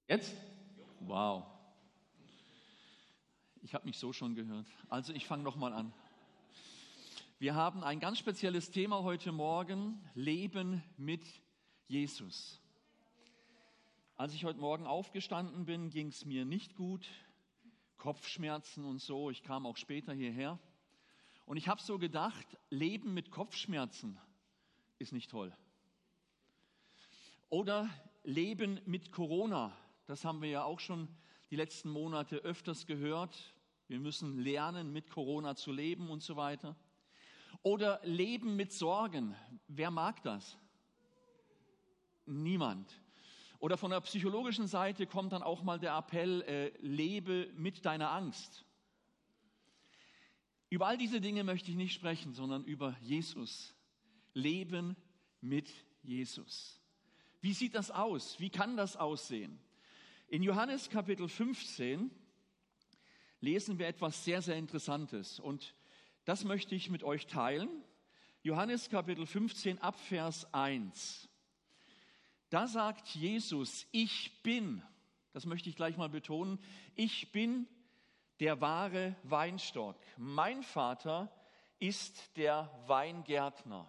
Jetzt? Wow. Ich habe mich so schon gehört. Also ich fange nochmal an. Wir haben ein ganz spezielles Thema heute Morgen, Leben mit Jesus. Als ich heute Morgen aufgestanden bin, ging es mir nicht gut, Kopfschmerzen und so. Ich kam auch später hierher. Und ich habe so gedacht, Leben mit Kopfschmerzen ist nicht toll. Oder Leben mit Corona. Das haben wir ja auch schon die letzten Monate öfters gehört. Wir müssen lernen, mit Corona zu leben und so weiter. Oder Leben mit Sorgen. Wer mag das? Niemand. Oder von der psychologischen Seite kommt dann auch mal der Appell, lebe mit deiner Angst. Über all diese Dinge möchte ich nicht sprechen, sondern über Jesus. Leben mit Jesus. Wie sieht das aus? Wie kann das aussehen? In Johannes Kapitel 15 lesen wir etwas sehr, sehr Interessantes. Und das möchte ich mit euch teilen. Johannes Kapitel 15 ab Vers 1. Da sagt Jesus, ich bin, das möchte ich gleich mal betonen, ich bin der wahre Weinstock. Mein Vater ist der Weingärtner.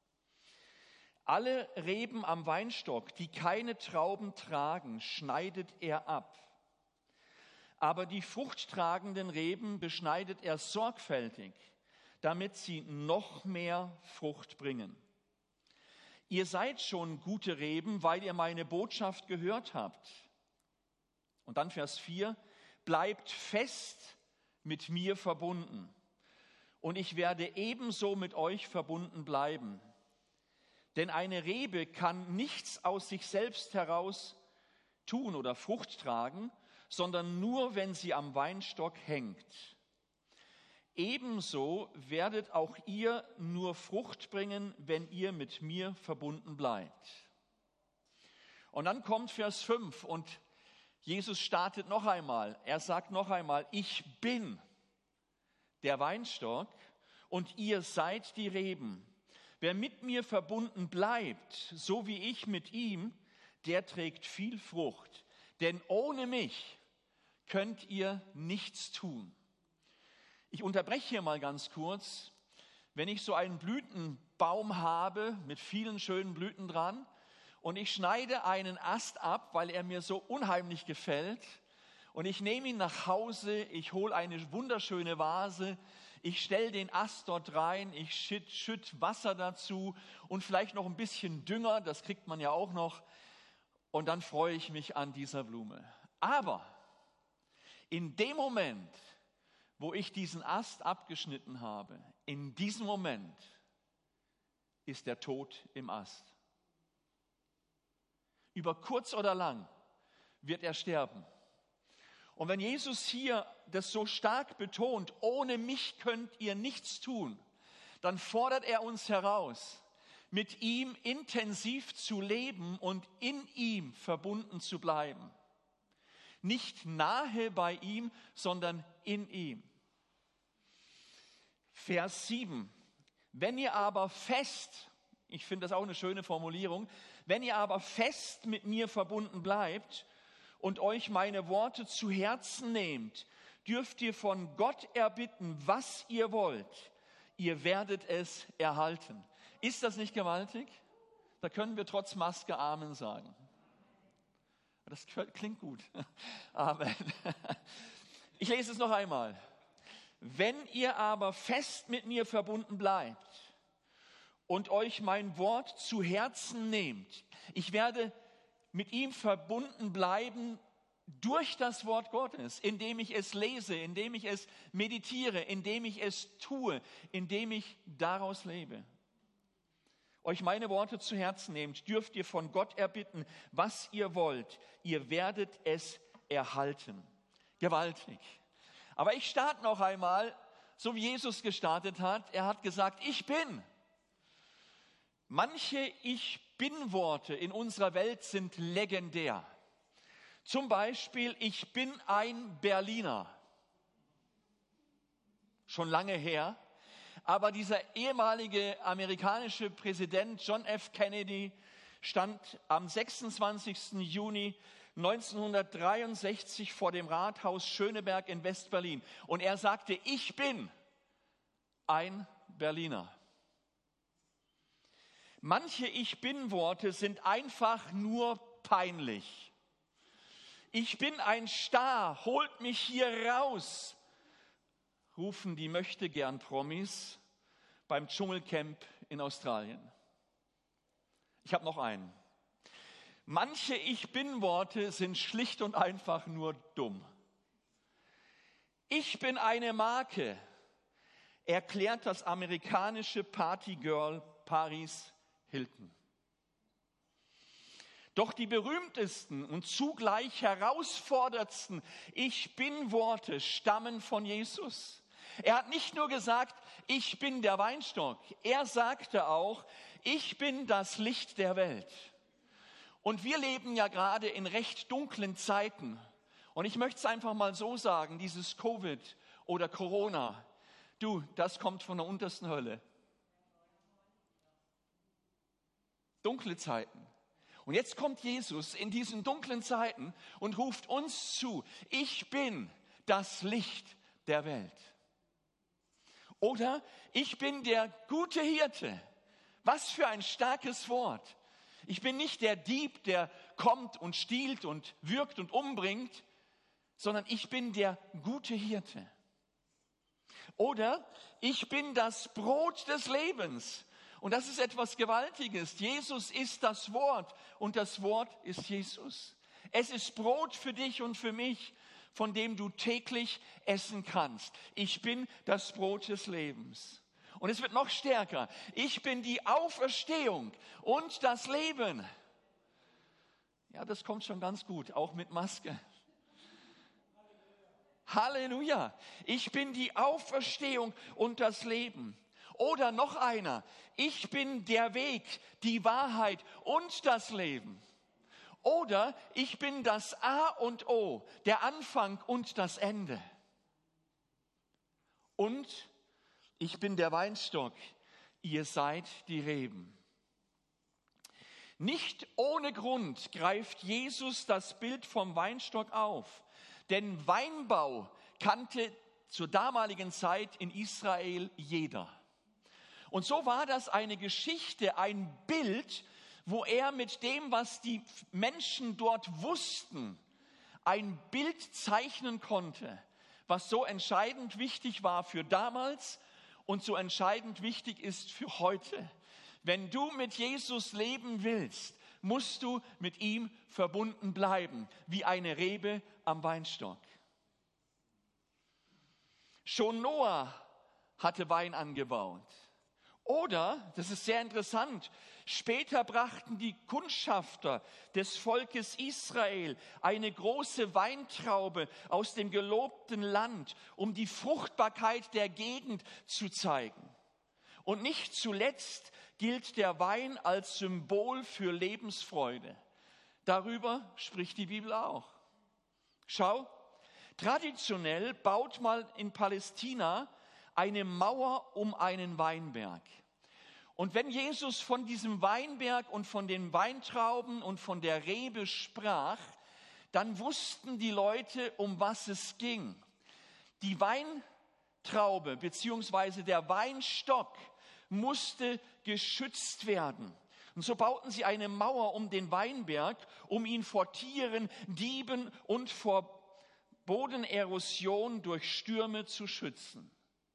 Alle Reben am Weinstock, die keine Trauben tragen, schneidet er ab. Aber die fruchttragenden Reben beschneidet er sorgfältig, damit sie noch mehr Frucht bringen. Ihr seid schon gute Reben, weil ihr meine Botschaft gehört habt. Und dann Vers 4, bleibt fest mit mir verbunden. Und ich werde ebenso mit euch verbunden bleiben. Denn eine Rebe kann nichts aus sich selbst heraus tun oder Frucht tragen, sondern nur, wenn sie am Weinstock hängt. Ebenso werdet auch ihr nur Frucht bringen, wenn ihr mit mir verbunden bleibt. Und dann kommt Vers 5 und Jesus startet noch einmal. Er sagt noch einmal, ich bin der Weinstock und ihr seid die Reben. Wer mit mir verbunden bleibt, so wie ich mit ihm, der trägt viel Frucht. Denn ohne mich könnt ihr nichts tun. Ich unterbreche hier mal ganz kurz. Wenn ich so einen Blütenbaum habe mit vielen schönen Blüten dran und ich schneide einen Ast ab, weil er mir so unheimlich gefällt und ich nehme ihn nach Hause, ich hole eine wunderschöne Vase, ich stelle den Ast dort rein, ich schütt Wasser dazu und vielleicht noch ein bisschen Dünger, das kriegt man ja auch noch, und dann freue ich mich an dieser Blume. Aber in dem Moment, wo ich diesen Ast abgeschnitten habe, in diesem Moment ist der Tod im Ast. Über kurz oder lang wird er sterben. Und wenn Jesus hier das so stark betont, ohne mich könnt ihr nichts tun, dann fordert er uns heraus, mit ihm intensiv zu leben und in ihm verbunden zu bleiben. Nicht nahe bei ihm, sondern in ihm. Vers 7. Wenn ihr aber fest, ich finde das auch eine schöne Formulierung, wenn ihr aber fest mit mir verbunden bleibt und euch meine Worte zu Herzen nehmt, dürft ihr von Gott erbitten, was ihr wollt. Ihr werdet es erhalten. Ist das nicht gewaltig? Da können wir trotz Maske Amen sagen. Das klingt gut. Amen. Ich lese es noch einmal. Wenn ihr aber fest mit mir verbunden bleibt und euch mein Wort zu Herzen nehmt, ich werde mit ihm verbunden bleiben durch das Wort Gottes, indem ich es lese, indem ich es meditiere, indem ich es tue, indem ich daraus lebe. Euch meine Worte zu Herzen nehmt, dürft ihr von Gott erbitten, was ihr wollt. Ihr werdet es erhalten. Gewaltig. Aber ich starte noch einmal, so wie Jesus gestartet hat. Er hat gesagt, ich bin. Manche Ich-Bin-Worte in unserer Welt sind legendär. Zum Beispiel, ich bin ein Berliner. Schon lange her. Aber dieser ehemalige amerikanische Präsident John F. Kennedy stand am 26. Juni 1963 vor dem Rathaus Schöneberg in West-Berlin. Und er sagte, ich bin ein Berliner. Manche Ich-Bin-Worte sind einfach nur peinlich. Ich bin ein Star, holt mich hier raus, rufen die Möchtegern-Promis beim Dschungelcamp in Australien. Ich habe noch einen. Manche Ich-Bin-Worte sind schlicht und einfach nur dumm. Ich bin eine Marke, erklärt das amerikanische Partygirl Paris Hilton. Doch die berühmtesten und zugleich herausforderndsten Ich-Bin-Worte stammen von Jesus. Er hat nicht nur gesagt, ich bin der Weinstock. Er sagte auch, ich bin das Licht der Welt. Und wir leben ja gerade in recht dunklen Zeiten. Und ich möchte es einfach mal so sagen, dieses Covid oder Corona, das kommt von der untersten Hölle. Dunkle Zeiten. Und jetzt kommt Jesus in diesen dunklen Zeiten und ruft uns zu, ich bin das Licht der Welt. Oder ich bin der gute Hirte. Was für ein starkes Wort. Ich bin nicht der Dieb, der kommt und stiehlt und würgt und umbringt, sondern ich bin der gute Hirte. Oder ich bin das Brot des Lebens. Und das ist etwas Gewaltiges. Jesus ist das Wort und das Wort ist Jesus. Es ist Brot für dich und für mich, von dem du täglich essen kannst. Ich bin das Brot des Lebens. Und es wird noch stärker. Ich bin die Auferstehung und das Leben. Ja, das kommt schon ganz gut, auch mit Maske. Halleluja. Ich bin die Auferstehung und das Leben. Oder noch einer, ich bin der Weg, die Wahrheit und das Leben. Oder ich bin das A und O, der Anfang und das Ende. Und ich bin der Weinstock, ihr seid die Reben. Nicht ohne Grund greift Jesus das Bild vom Weinstock auf, denn Weinbau kannte zur damaligen Zeit in Israel jeder. Und so war das eine Geschichte, ein Bild, wo er mit dem, was die Menschen dort wussten, ein Bild zeichnen konnte, was so entscheidend wichtig war für damals und so entscheidend wichtig ist für heute. Wenn du mit Jesus leben willst, musst du mit ihm verbunden bleiben, wie eine Rebe am Weinstock. Schon Noah hatte Wein angebaut. Oder, das ist sehr interessant, später brachten die Kundschafter des Volkes Israel eine große Weintraube aus dem gelobten Land, um die Fruchtbarkeit der Gegend zu zeigen. Und nicht zuletzt gilt der Wein als Symbol für Lebensfreude. Darüber spricht die Bibel auch. Schau, traditionell baut man in Palästina eine Mauer um einen Weinberg. Und wenn Jesus von diesem Weinberg und von den Weintrauben und von der Rebe sprach, dann wussten die Leute, um was es ging. Die Weintraube bzw. der Weinstock musste geschützt werden. Und so bauten sie eine Mauer um den Weinberg, um ihn vor Tieren, Dieben und vor Bodenerosion durch Stürme zu schützen.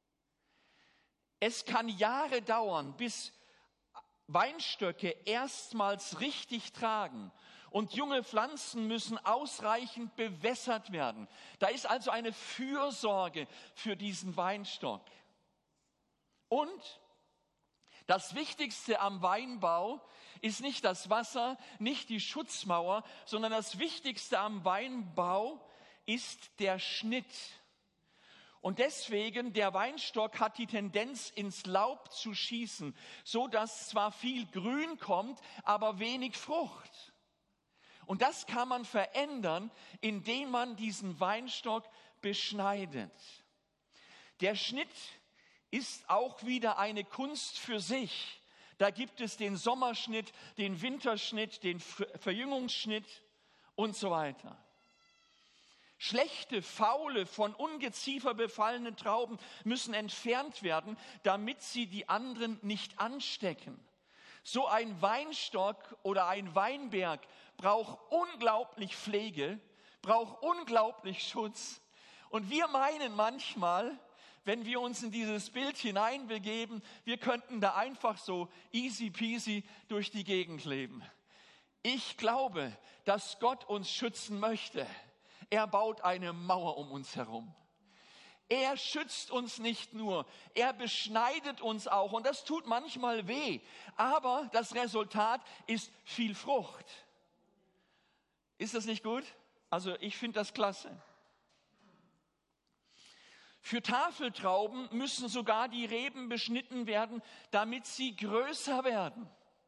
Es kann Jahre dauern, bis Weinstöcke erstmals richtig tragen und junge Pflanzen müssen ausreichend bewässert werden. Da ist also eine Fürsorge für diesen Weinstock. Und das Wichtigste am Weinbau ist nicht das Wasser, nicht die Schutzmauer, sondern das Wichtigste am Weinbau ist der Schnitt. Und deswegen, der Weinstock hat die Tendenz, ins Laub zu schießen, so dass zwar viel Grün kommt, aber wenig Frucht. Und das kann man verändern, indem man diesen Weinstock beschneidet. Der Schnitt ist auch wieder eine Kunst für sich. Da gibt es den Sommerschnitt, den Winterschnitt, den Verjüngungsschnitt und so weiter. Schlechte, faule, von Ungeziefer befallene Trauben müssen entfernt werden, damit sie die anderen nicht anstecken. So ein Weinstock oder ein Weinberg braucht unglaublich Pflege, braucht unglaublich Schutz. Und wir meinen manchmal, wenn wir uns in dieses Bild hineinbegeben, wir könnten da einfach so easy peasy durch die Gegend leben. Ich glaube, dass Gott uns schützen möchte. Er baut eine Mauer um uns herum. Er schützt uns nicht nur, er beschneidet uns auch. Und das tut manchmal weh. Aber das Resultat ist viel Frucht. Ist das nicht gut? Also ich finde das klasse. Für Tafeltrauben müssen sogar die Reben beschnitten werden, damit sie größer werden.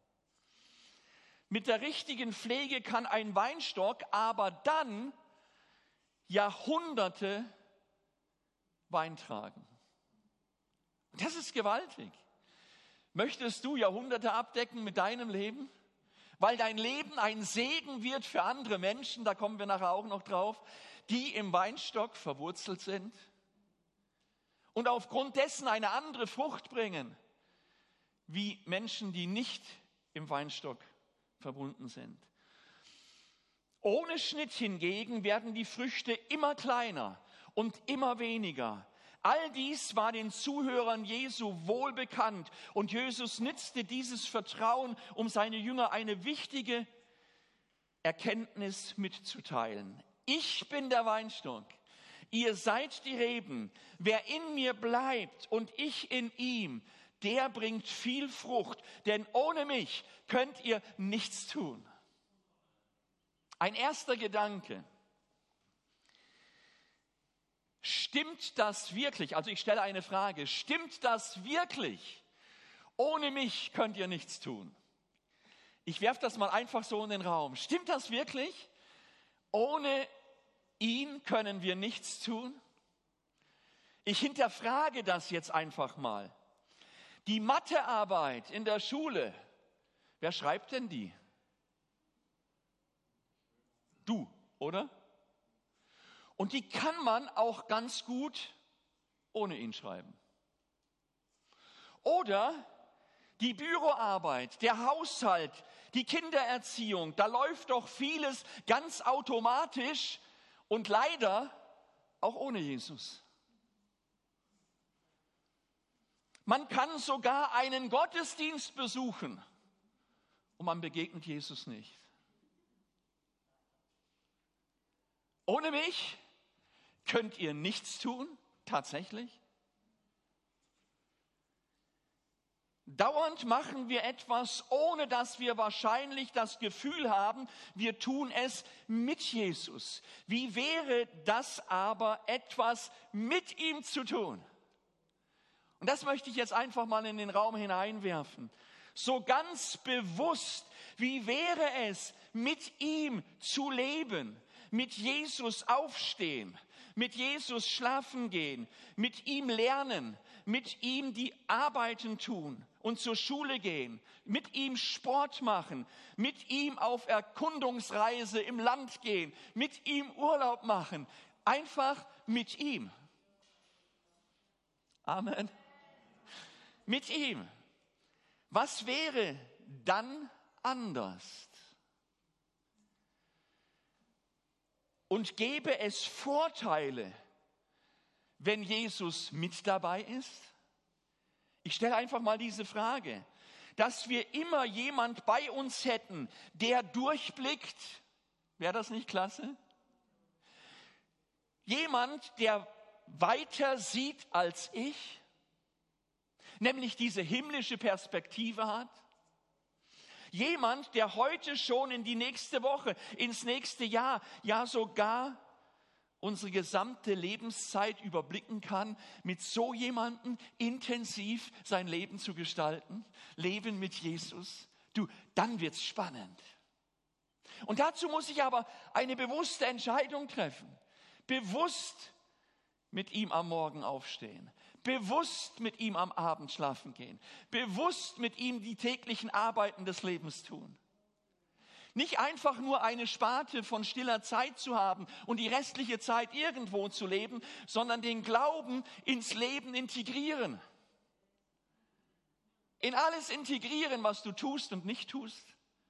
Mit der richtigen Pflege kann ein Weinstock aber dann Jahrhunderte Wein tragen. Das ist gewaltig. Möchtest du Jahrhunderte abdecken mit deinem Leben? Weil dein Leben ein Segen wird für andere Menschen, da kommen wir nachher auch noch drauf, die im Weinstock verwurzelt sind und aufgrund dessen eine andere Frucht bringen, wie Menschen, die nicht im Weinstock verbunden sind. Ohne Schnitt hingegen werden die Früchte immer kleiner und immer weniger. All dies war den Zuhörern Jesu wohl bekannt und Jesus nützte dieses Vertrauen, um seine Jünger eine wichtige Erkenntnis mitzuteilen. Ich bin der Weinstock, ihr seid die Reben. Wer in mir bleibt und ich in ihm, der bringt viel Frucht, denn ohne mich könnt ihr nichts tun. Ein erster Gedanke. Stimmt das wirklich? Also ich stelle eine Frage. Stimmt das wirklich? Ohne mich könnt ihr nichts tun. Ich werfe das mal einfach so in den Raum. Stimmt das wirklich? Ohne ihn können wir nichts tun? Ich hinterfrage das jetzt einfach mal. Die Mathearbeit in der Schule, wer schreibt denn die? Du, oder? Und die kann man auch ganz gut ohne ihn schreiben. Oder die Büroarbeit, der Haushalt, die Kindererziehung, da läuft doch vieles ganz automatisch und leider auch ohne Jesus. Man kann sogar einen Gottesdienst besuchen und man begegnet Jesus nicht. Ohne mich könnt ihr nichts tun, tatsächlich. Dauernd machen wir etwas, ohne dass wir wahrscheinlich das Gefühl haben, wir tun es mit Jesus. Wie wäre das aber, etwas mit ihm zu tun? Und das möchte ich jetzt einfach mal in den Raum hineinwerfen. So ganz bewusst, wie wäre es, mit ihm zu leben? Mit Jesus aufstehen, mit Jesus schlafen gehen, mit ihm lernen, mit ihm die Arbeiten tun und zur Schule gehen, mit ihm Sport machen, mit ihm auf Erkundungsreise im Land gehen, mit ihm Urlaub machen, einfach mit ihm. Amen. Mit ihm. Was wäre dann anders? Und gäbe es Vorteile, wenn Jesus mit dabei ist? Ich stelle einfach mal diese Frage, dass wir immer jemand bei uns hätten, der durchblickt. Wäre das nicht klasse? Jemand, der weiter sieht als ich, nämlich diese himmlische Perspektive hat. Jemand, der heute schon in die nächste Woche, ins nächste Jahr, ja sogar unsere gesamte Lebenszeit überblicken kann, mit so jemandem intensiv sein Leben zu gestalten, Leben mit Jesus. Du, dann wird's spannend. Und dazu muss ich aber eine bewusste Entscheidung treffen. Bewusst mit ihm am Morgen aufstehen. Bewusst mit ihm am Abend schlafen gehen. Bewusst mit ihm die täglichen Arbeiten des Lebens tun. Nicht einfach nur eine Sparte von stiller Zeit zu haben und die restliche Zeit irgendwo zu leben, sondern den Glauben ins Leben integrieren. In alles integrieren, was du tust und nicht tust.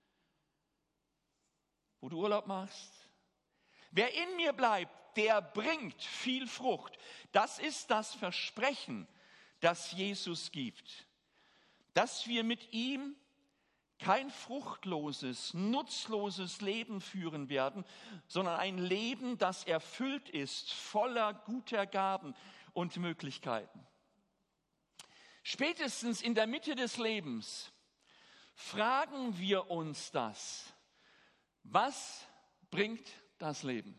Wo du Urlaub machst. Wer in mir bleibt, der bringt viel Frucht. Das ist das Versprechen, das Jesus gibt. Dass wir mit ihm kein fruchtloses, nutzloses Leben führen werden, sondern ein Leben, das erfüllt ist, voller guter Gaben und Möglichkeiten. Spätestens in der Mitte des Lebens fragen wir uns das: Was bringt das Leben?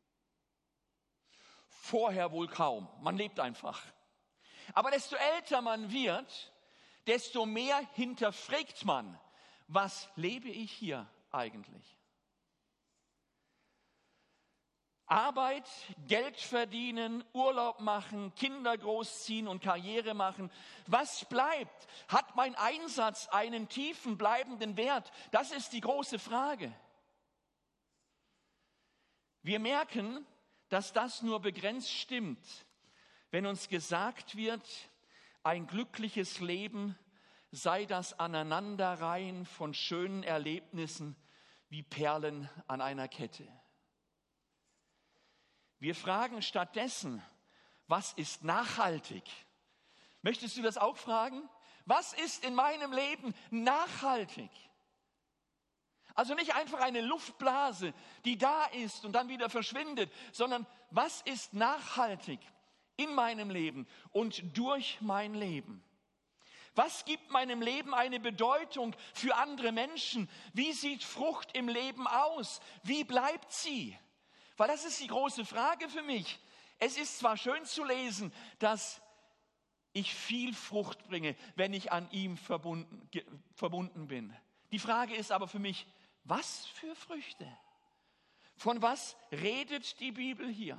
Vorher wohl kaum, man lebt einfach. Aber desto älter man wird, desto mehr hinterfragt man: Was lebe ich hier eigentlich? Arbeit, Geld verdienen, Urlaub machen, Kinder großziehen und Karriere machen. Was bleibt? Hat mein Einsatz einen tiefen, bleibenden Wert? Das ist die große Frage. Wir merken, dass das nur begrenzt stimmt, wenn uns gesagt wird, ein glückliches Leben sei das Aneinanderreihen von schönen Erlebnissen wie Perlen an einer Kette. Wir fragen stattdessen, was ist nachhaltig? Möchtest du das auch fragen? Was ist in meinem Leben nachhaltig? Also nicht einfach eine Luftblase, die da ist und dann wieder verschwindet, sondern was ist nachhaltig in meinem Leben und durch mein Leben? Was gibt meinem Leben eine Bedeutung für andere Menschen? Wie sieht Frucht im Leben aus? Wie bleibt sie? Weil das ist die große Frage für mich. Es ist zwar schön zu lesen, dass ich viel Frucht bringe, wenn ich an ihm verbunden bin. Die Frage ist aber für mich, was für Früchte? Von was redet die Bibel hier?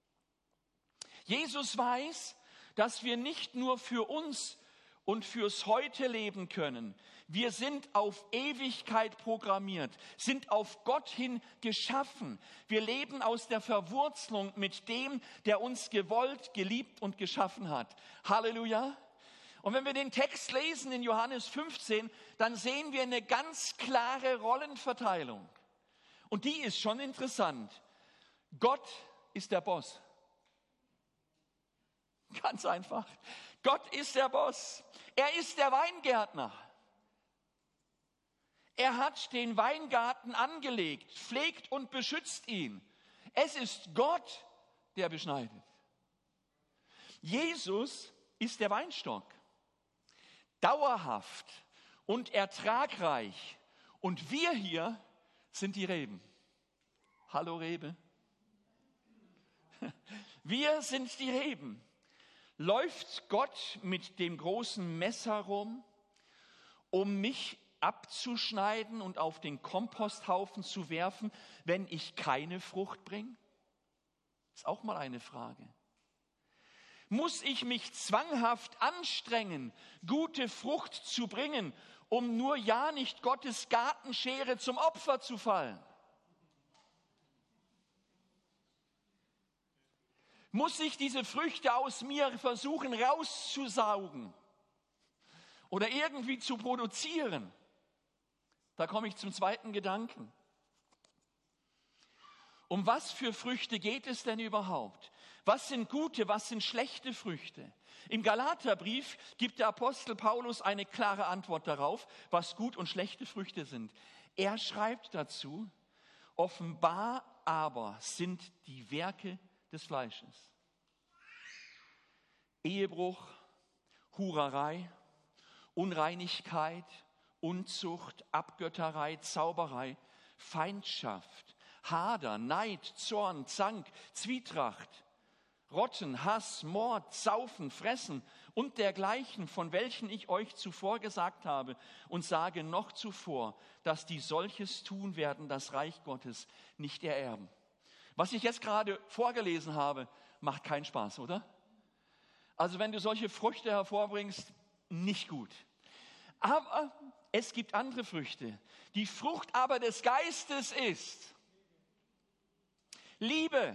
Jesus weiß, dass wir nicht nur für uns und fürs Heute leben können. Wir sind auf Ewigkeit programmiert, sind auf Gott hin geschaffen. Wir leben aus der Verwurzelung mit dem, der uns gewollt, geliebt und geschaffen hat. Halleluja! Und wenn wir den Text lesen in Johannes 15, dann sehen wir eine ganz klare Rollenverteilung. Und die ist schon interessant. Gott ist der Boss. Ganz einfach. Gott ist der Boss. Er ist der Weingärtner. Er hat den Weingarten angelegt, pflegt und beschützt ihn. Es ist Gott, der beschneidet. Jesus ist der Weinstock. Dauerhaft und ertragreich. Und wir hier sind die Reben. Hallo Rebe. Wir sind die Reben. Läuft Gott mit dem großen Messer rum, um mich abzuschneiden und auf den Komposthaufen zu werfen, wenn ich keine Frucht bringe? Ist auch mal eine Frage. Muss ich mich zwanghaft anstrengen, gute Frucht zu bringen, um nur ja nicht Gottes Gartenschere zum Opfer zu fallen? Muss ich diese Früchte aus mir versuchen rauszusaugen oder irgendwie zu produzieren? Da komme ich zum zweiten Gedanken. Um was für Früchte geht es denn überhaupt? Was sind gute, was sind schlechte Früchte? Im Galaterbrief gibt der Apostel Paulus eine klare Antwort darauf, was gut und schlechte Früchte sind. Er schreibt dazu: Offenbar aber sind die Werke des Fleisches: Ehebruch, Hurerei, Unreinigkeit, Unzucht, Abgötterei, Zauberei, Feindschaft, Hader, Neid, Zorn, Zank, Zwietracht, Rotten, Hass, Mord, Saufen, Fressen und dergleichen, von welchen ich euch zuvor gesagt habe und sage noch zuvor, dass die solches tun werden, das Reich Gottes nicht ererben. Was ich jetzt gerade vorgelesen habe, macht keinen Spaß, oder? Also wenn du solche Früchte hervorbringst, nicht gut. Aber es gibt andere Früchte. Die Frucht aber des Geistes ist Liebe,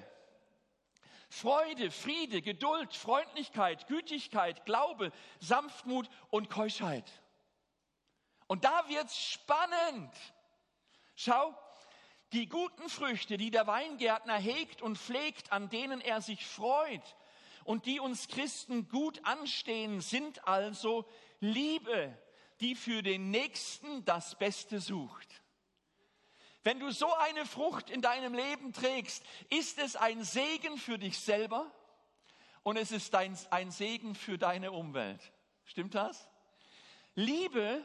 Freude, Friede, Geduld, Freundlichkeit, Gütigkeit, Glaube, Sanftmut und Keuschheit. Und da wird's spannend. Schau, die guten Früchte, die der Weingärtner hegt und pflegt, an denen er sich freut und die uns Christen gut anstehen, sind also Liebe, die für den Nächsten das Beste sucht. Wenn du so eine Frucht in deinem Leben trägst, ist es ein Segen für dich selber und es ist ein Segen für deine Umwelt. Stimmt das? Liebe,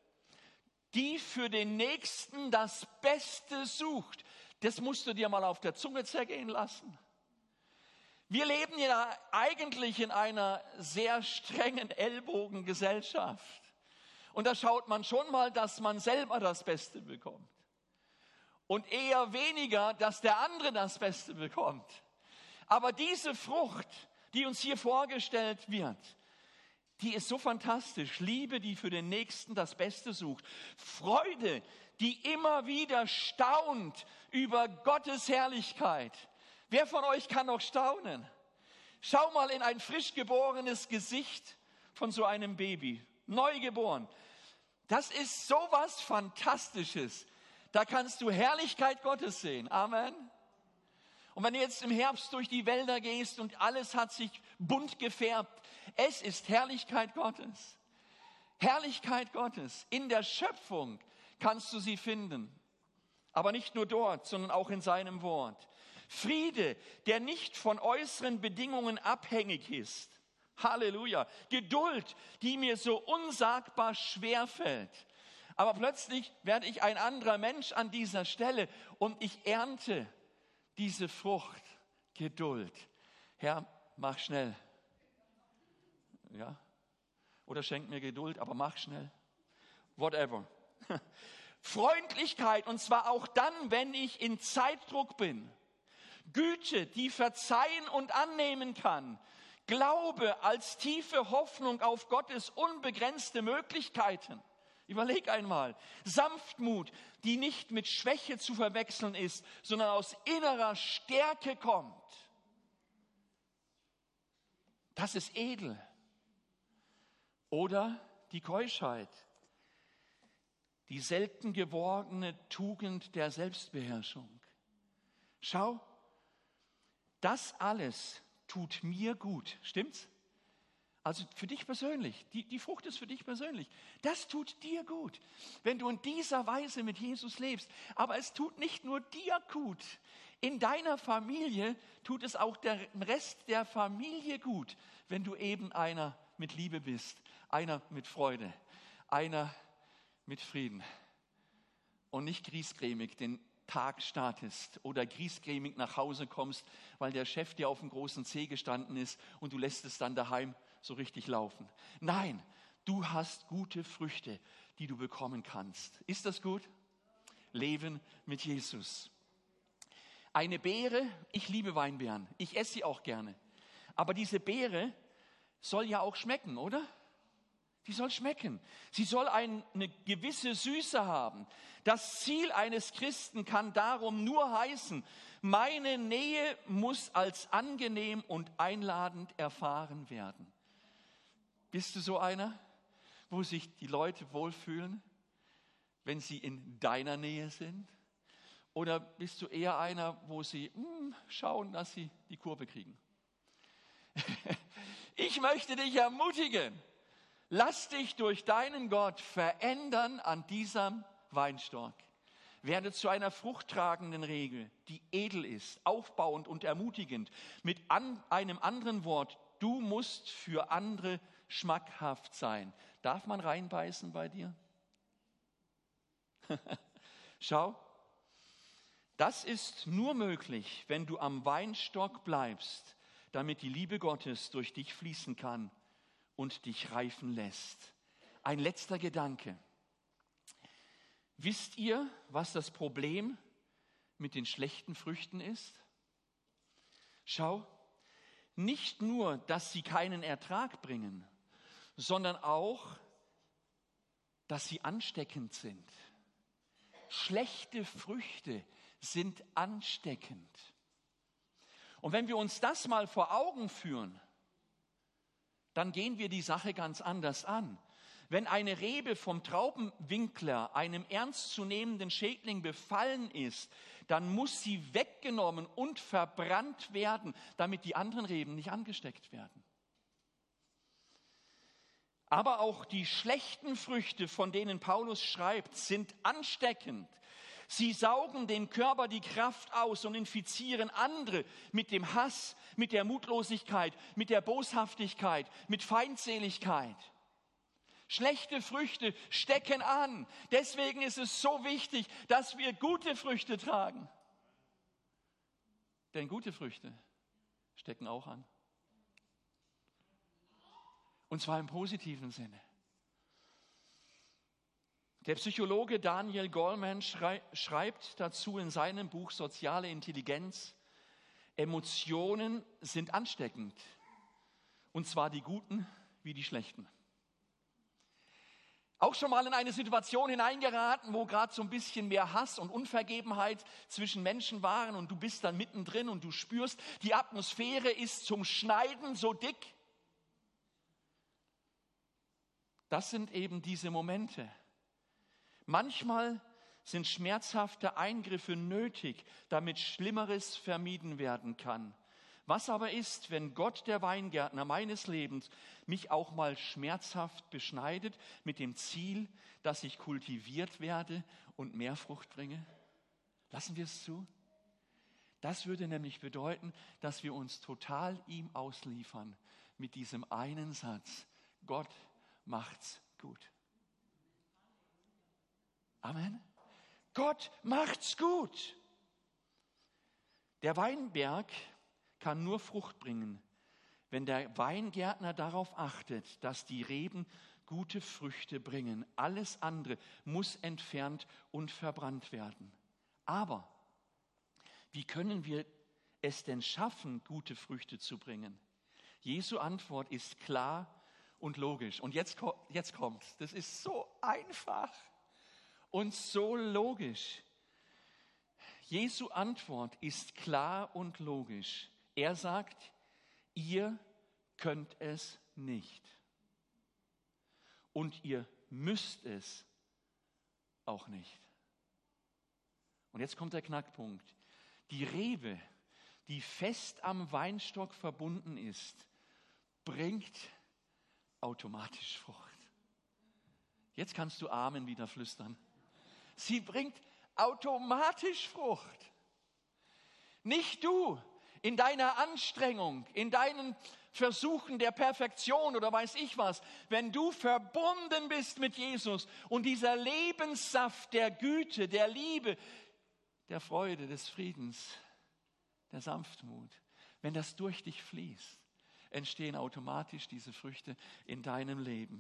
die für den Nächsten das Beste sucht. Das musst du dir mal auf der Zunge zergehen lassen. Wir leben ja eigentlich in einer sehr strengen Ellbogengesellschaft. Und da schaut man schon mal, dass man selber das Beste bekommt. Und eher weniger, dass der andere das Beste bekommt. Aber diese Frucht, die uns hier vorgestellt wird, die ist so fantastisch. Liebe, die für den Nächsten das Beste sucht. Freude, die immer wieder staunt über Gottes Herrlichkeit. Wer von euch kann noch staunen? Schau mal in ein frisch geborenes Gesicht von so einem Baby. Neugeboren. Das ist sowas Fantastisches. Da kannst du Herrlichkeit Gottes sehen. Amen. Und wenn du jetzt im Herbst durch die Wälder gehst und alles hat sich bunt gefärbt, es ist Herrlichkeit Gottes. Herrlichkeit Gottes. In der Schöpfung kannst du sie finden. Aber nicht nur dort, sondern auch in seinem Wort. Friede, der nicht von äußeren Bedingungen abhängig ist. Halleluja. Geduld, die mir so unsagbar schwer fällt. Aber plötzlich werde ich ein anderer Mensch an dieser Stelle und ich ernte diese Frucht, Geduld. Herr, mach schnell. Ja? Oder schenk mir Geduld, aber mach schnell. Whatever. Freundlichkeit, und zwar auch dann, wenn ich in Zeitdruck bin. Güte, die verzeihen und annehmen kann. Glaube als tiefe Hoffnung auf Gottes unbegrenzte Möglichkeiten. Überleg einmal. Sanftmut, die nicht mit Schwäche zu verwechseln ist, sondern aus innerer Stärke kommt. Das ist edel. Oder die Keuschheit, die selten gewordene Tugend der Selbstbeherrschung. Schau, das alles tut mir gut. Stimmt's? Also für dich persönlich. Die Frucht ist für dich persönlich. Das tut dir gut, wenn du in dieser Weise mit Jesus lebst. Aber es tut nicht nur dir gut. In deiner Familie tut es auch dem Rest der Familie gut, wenn du eben einer mit Liebe bist, einer mit Freude, einer mit Frieden und nicht griesgrämig den Tag startest oder griesgrämig nach Hause kommst, weil der Chef dir auf dem großen Zeh gestanden ist und du lässt es dann daheim so richtig laufen. Nein, du hast gute Früchte, die du bekommen kannst. Ist das gut? Leben mit Jesus. Eine Beere, ich liebe Weinbeeren, ich esse sie auch gerne. Aber diese Beere soll ja auch schmecken, oder? Die soll schmecken. Sie soll eine gewisse Süße haben. Das Ziel eines Christen kann darum nur heißen, meine Nähe muss als angenehm und einladend erfahren werden. Bist du so einer, wo sich die Leute wohlfühlen, wenn sie in deiner Nähe sind? Oder bist du eher einer, wo sie schauen, dass sie die Kurve kriegen? Ich möchte dich ermutigen. Lass dich durch deinen Gott verändern an diesem Weinstock. Werde zu einer fruchttragenden Regel, die edel ist, aufbauend und ermutigend. Mit einem anderen Wort, du musst für andere schmackhaft sein. Darf man reinbeißen bei dir? Schau, das ist nur möglich, wenn du am Weinstock bleibst, damit die Liebe Gottes durch dich fließen kann und dich reifen lässt. Ein letzter Gedanke. Wisst ihr, was das Problem mit den schlechten Früchten ist? Schau, nicht nur, dass sie keinen Ertrag bringen, sondern auch, dass sie ansteckend sind. Schlechte Früchte sind ansteckend. Und wenn wir uns das mal vor Augen führen, dann gehen wir die Sache ganz anders an. Wenn eine Rebe vom Traubenwinkler, einem ernstzunehmenden Schädling, befallen ist, dann muss sie weggenommen und verbrannt werden, damit die anderen Reben nicht angesteckt werden. Aber auch die schlechten Früchte, von denen Paulus schreibt, sind ansteckend. Sie saugen dem Körper die Kraft aus und infizieren andere mit dem Hass, mit der Mutlosigkeit, mit der Boshaftigkeit, mit Feindseligkeit. Schlechte Früchte stecken an. Deswegen ist es so wichtig, dass wir gute Früchte tragen. Denn gute Früchte stecken auch an. Und zwar im positiven Sinne. Der Psychologe Daniel Goleman schreibt dazu in seinem Buch Soziale Intelligenz: Emotionen sind ansteckend. Und zwar die guten wie die schlechten. Auch schon mal in eine Situation hineingeraten, wo gerade so ein bisschen mehr Hass und Unvergebenheit zwischen Menschen waren und du bist dann mittendrin und du spürst, die Atmosphäre ist zum Schneiden so dick. Das sind eben diese Momente. Manchmal sind schmerzhafte Eingriffe nötig, damit Schlimmeres vermieden werden kann. Was aber ist, wenn Gott, der Weingärtner meines Lebens, mich auch mal schmerzhaft beschneidet mit dem Ziel, dass ich kultiviert werde und mehr Frucht bringe? Lassen wir es zu? Das würde nämlich bedeuten, dass wir uns total ihm ausliefern mit diesem einen Satz: Gott macht's gut. Amen. Gott macht's gut. Der Weinberg kann nur Frucht bringen, wenn der Weingärtner darauf achtet, dass die Reben gute Früchte bringen. Alles andere muss entfernt und verbrannt werden. Aber wie können wir es denn schaffen, gute Früchte zu bringen? Jesu Antwort ist klar und logisch. Und jetzt kommt's. Das ist so einfach und so logisch. Jesu Antwort ist klar und logisch. Er sagt, ihr könnt es nicht. Und ihr müsst es auch nicht. Und jetzt kommt der Knackpunkt. Die Rebe, die fest am Weinstock verbunden ist, bringt automatisch Frucht. Jetzt kannst du Amen wieder flüstern. Sie bringt automatisch Frucht. Nicht du in deiner Anstrengung, in deinen Versuchen der Perfektion oder weiß ich was. Wenn du verbunden bist mit Jesus und dieser Lebenssaft der Güte, der Liebe, der Freude, des Friedens, der Sanftmut, wenn das durch dich fließt, entstehen automatisch diese Früchte in deinem Leben.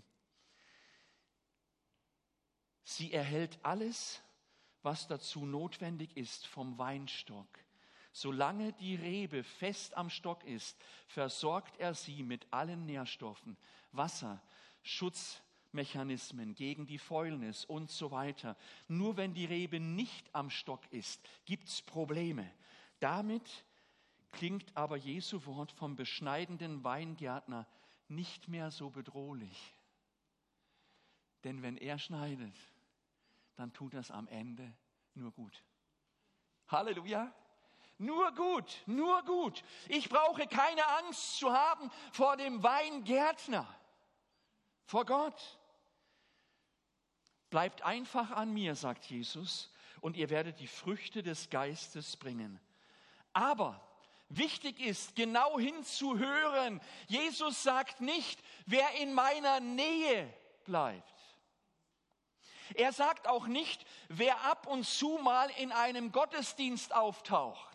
Sie erhält alles, was dazu notwendig ist vom Weinstock. Solange die Rebe fest am Stock ist, versorgt er sie mit allen Nährstoffen, Wasser, Schutzmechanismen gegen die Fäulnis und so weiter. Nur wenn die Rebe nicht am Stock ist, gibt es Probleme. Damit klingt aber Jesu Wort vom beschneidenden Weingärtner nicht mehr so bedrohlich. Denn wenn er schneidet, dann tut das am Ende nur gut. Halleluja! Nur gut, nur gut. Ich brauche keine Angst zu haben vor dem Weingärtner, vor Gott. Bleibt einfach an mir, sagt Jesus, und ihr werdet die Früchte des Geistes bringen. Aber wichtig ist, genau hinzuhören. Jesus sagt nicht, wer in meiner Nähe bleibt. Er sagt auch nicht, wer ab und zu mal in einem Gottesdienst auftaucht.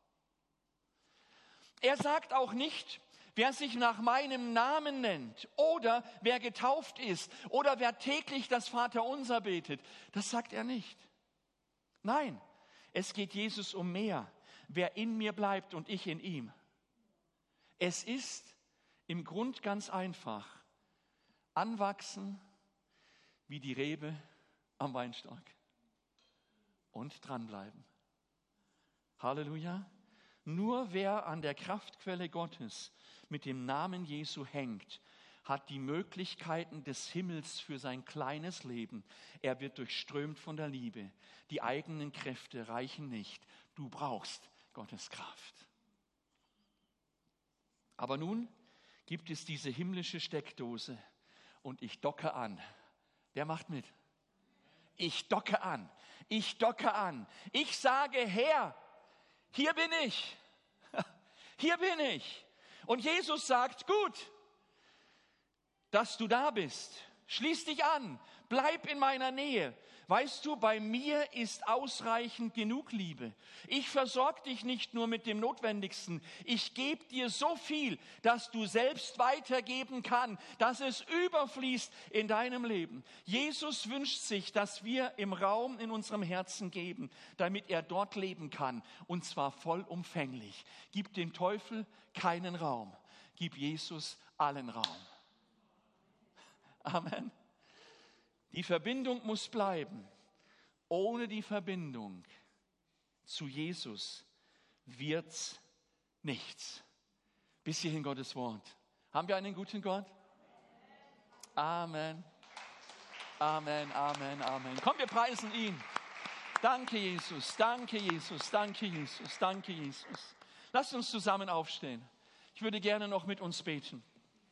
Er sagt auch nicht, wer sich nach meinem Namen nennt oder wer getauft ist oder wer täglich das Vaterunser betet. Das sagt er nicht. Nein, es geht Jesus um mehr. Wer in mir bleibt und ich in ihm. Es ist im Grund ganz einfach. Anwachsen, wie die Rebe am Weinstock. Und dranbleiben. Halleluja. Nur wer an der Kraftquelle Gottes mit dem Namen Jesu hängt, hat die Möglichkeiten des Himmels für sein kleines Leben. Er wird durchströmt von der Liebe. Die eigenen Kräfte reichen nicht. Du brauchst Gottes Kraft. Aber nun gibt es diese himmlische Steckdose und ich docke an. Wer macht mit? Ich docke an. Ich docke an. Ich sage, Herr, hier bin ich. Hier bin ich. Und Jesus sagt, gut, dass du da bist. Schließ dich an. Bleib in meiner Nähe. Weißt du, bei mir ist ausreichend genug Liebe. Ich versorge dich nicht nur mit dem Notwendigsten. Ich gebe dir so viel, dass du selbst weitergeben kannst, dass es überfließt in deinem Leben. Jesus wünscht sich, dass wir im Raum in unserem Herzen geben, damit er dort leben kann. Und zwar vollumfänglich. Gib dem Teufel keinen Raum. Gib Jesus allen Raum. Amen. Die Verbindung muss bleiben. Ohne die Verbindung zu Jesus wird's nichts. Bis hierhin Gottes Wort. Haben wir einen guten Gott? Amen. Amen, Amen, Amen. Komm, wir preisen ihn. Danke, Jesus. Danke, Jesus. Danke, Jesus. Danke, Jesus. Lasst uns zusammen aufstehen. Ich würde gerne noch mit uns beten.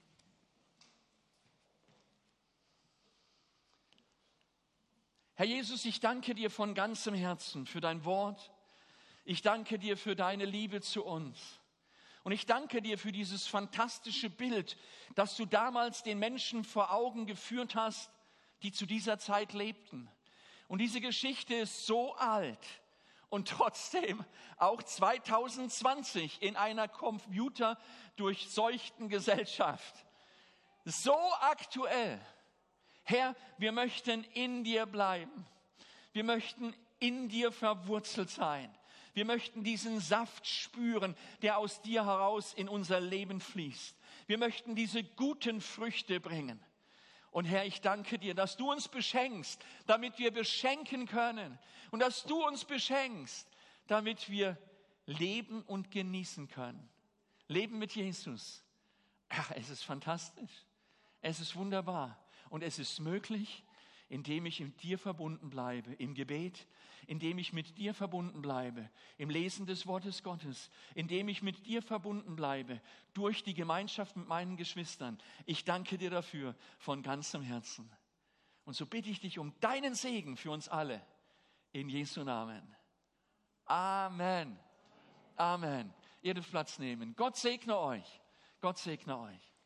Herr Jesus, ich danke dir von ganzem Herzen für dein Wort. Ich danke dir für deine Liebe zu uns. Und ich danke dir für dieses fantastische Bild, das du damals den Menschen vor Augen geführt hast, die zu dieser Zeit lebten. Und diese Geschichte ist so alt und trotzdem auch 2020 in einer computerdurchseuchten Gesellschaft so aktuell. Herr, wir möchten in dir bleiben. Wir möchten in dir verwurzelt sein. Wir möchten diesen Saft spüren, der aus dir heraus in unser Leben fließt. Wir möchten diese guten Früchte bringen. Und Herr, ich danke dir, dass du uns beschenkst, damit wir beschenken können. Und dass du uns beschenkst, damit wir leben und genießen können. Leben mit Jesus. Ach, es ist fantastisch. Es ist wunderbar. Und es ist möglich, indem ich mit dir verbunden bleibe, im Gebet, indem ich mit dir verbunden bleibe, im Lesen des Wortes Gottes, indem ich mit dir verbunden bleibe, durch die Gemeinschaft mit meinen Geschwistern. Ich danke dir dafür von ganzem Herzen. Und so bitte ich dich um deinen Segen für uns alle. In Jesu Namen. Amen. Amen. Ihr dürft Platz nehmen. Gott segne euch. Gott segne euch.